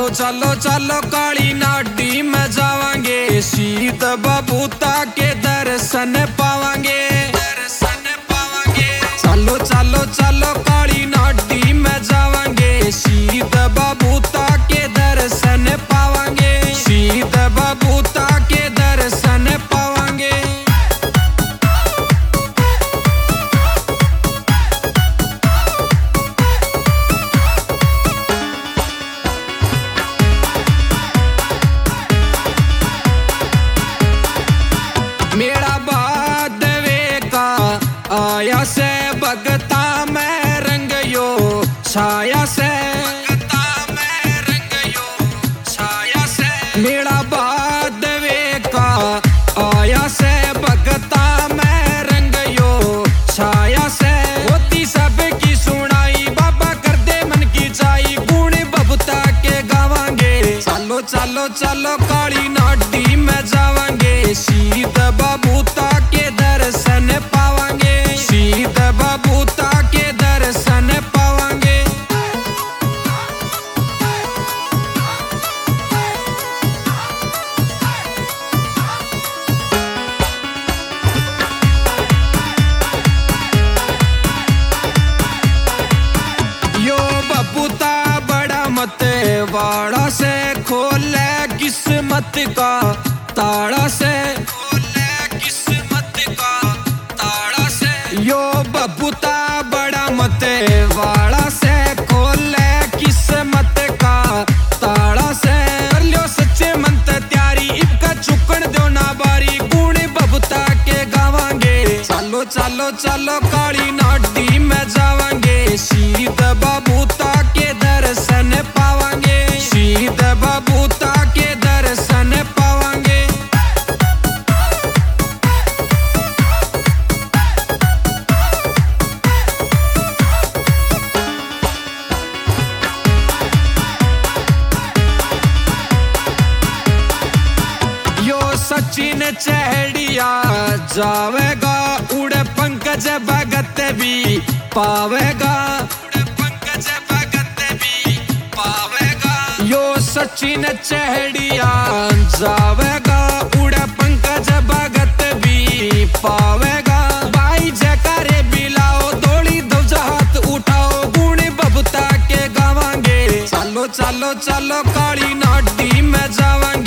चलो चलो चलो काली नाटी में जावांगे, शीत बबूता के दर्शन पावांगे, दर्शन पावांगे। चलो चलो चलो काली नाटी में जावांगे, शीत बबूता के दर्शन पावांगे, शीत बबूता के दर्शन पावांगे। मेरा बादवे का आया से भगता में रंग यो छाया से, भगता में रंग यो छाया से। मेरा बादवे का आया से भगता में रंग यो छाया से। होती सबकी सुनाई बाबा कर दे मन की चाई, गुण बबूता के गावांगे। चलो चलो चलो काली नाटी में जावांगे, शीत बबूता के दर्शन पावांगे, शीत बबूता के दर्शन पावांगे। यो बबूता बड़ा मत वाड़ा से खोले किस्मत का ताड़ा से, खोले किस्मत का ताड़ा से। यो बबूता बड़ा मत वाड़ा से खोले किस्मत का ताड़ा से। कर लियो सच्चे मन ते त्यारी, इबका चुकन दो ना बारी, गुण बबूता के गावांगे। चलो चलो चलो काली नाटी में जावांगे, शीत बबूता के दर्शन पावांगे, शीत बबूता के दर्शन पावांगे। यो सचिन चहड़िया जावेगा, उड़े पंकज भगत भी पावेगा, उड़े पंकज भगत भी पावेगा। यो सचिन चहड़िया जावेगा, उड़े पंकज भगत भी पावेगा। भाई जयकारे बिलाओ, दौड़ी ध्वजा हाथ उठाओ, गुण बबूता के गावांगे। चलो चलो चलो काली नाटी में जावांगे,